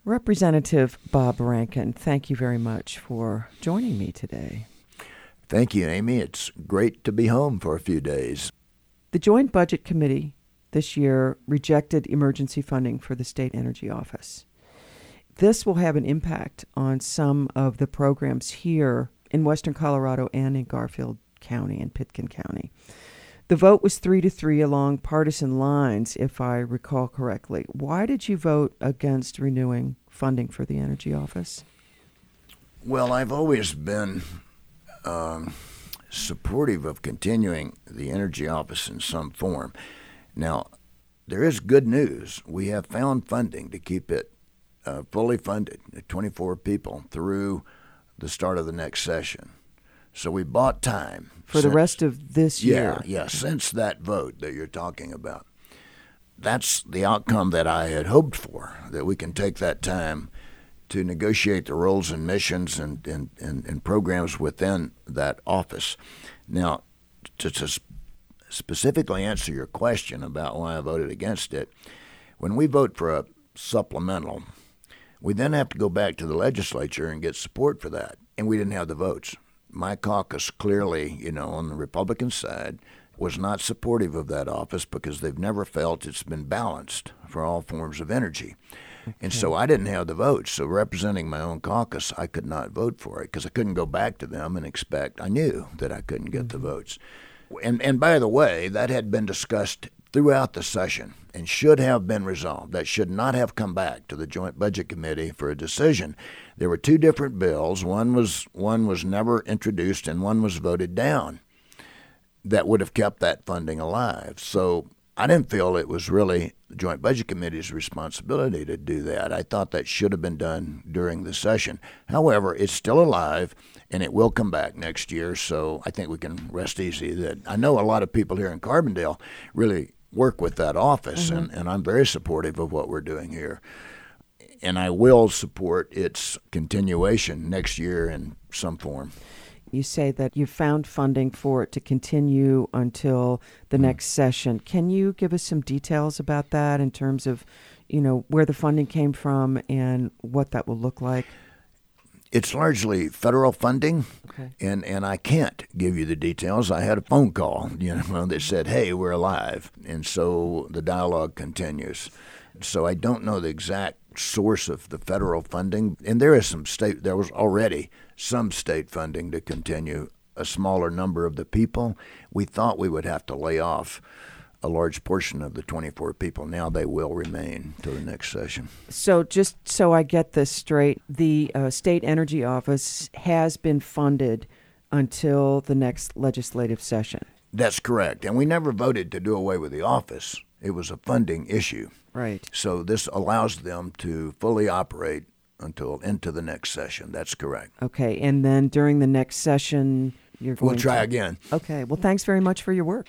Representative Bob Rankin, thank you very much for joining me today. Thank you, Amy. It's great to be home for a few days. The Joint Budget Committee this year rejected emergency funding for the State Energy Office. This will have an impact on some of the programs here in western Colorado and in Garfield County and Pitkin County. The vote was 3-3 along partisan lines, if I recall correctly. Why did you vote against renewing funding for the Energy Office? Well, I've always been supportive of continuing the Energy Office in some form. Now, there is good news. We have found funding to keep it fully funded, 24 people, through the start of the next session. So we bought time. For the rest of this year? Yeah, since that vote that you're talking about. That's the outcome that I had hoped for, that we can take that time to negotiate the roles and missions and programs within that office. Now, to specifically answer your question about why I voted against it, when we vote for a supplemental, we then have to go back to the legislature and get support for that, and we didn't have the votes. My caucus clearly, on the Republican side, was not supportive of that office because they've never felt it's been balanced for all forms of energy. And so I didn't have the votes. So representing my own caucus, I could not vote for it because I couldn't go back to them and expect. I knew that I couldn't get the votes. And by the way, that had been discussed throughout the session and should have been resolved. That should not have come back to the Joint Budget Committee for a decision. There were two different bills. One was never introduced and one was voted down that would have kept that funding alive. So I didn't feel it was really the Joint Budget Committee's responsibility to do that. I thought that should have been done during the session. However, it's still alive, and it will come back next year, so I think we can rest easy that I know a lot of people here in Carbondale really work with that office, and I'm very supportive of what we're doing here. And I will support its continuation next year in some form. You say that you found funding for it to continue until the next session. Can you give us some details about that in terms of, where the funding came from and what that will look like? It's largely federal funding, and I can't give you the details. I had a phone call, that said, hey, we're alive. And so the dialogue continues. So I don't know the exact source of the federal funding, and there was already some state funding to continue a smaller number of the people. We thought we would have to lay off a large portion of the 24 people. Now they will remain till the next session. So just so I get this straight, the State Energy Office has been funded until the next legislative session. That's correct. And we never voted to do away with the office. It was a funding issue. Right. So this allows them to fully operate until into the next session. That's correct. Okay. And then during the next session, you're going We'll try again. Okay. Well, thanks very much for your work.